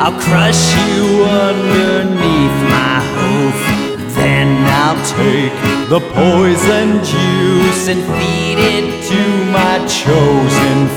I'll crush you underneath my hoof. Then I'll take the poison juice and feed it to my chosen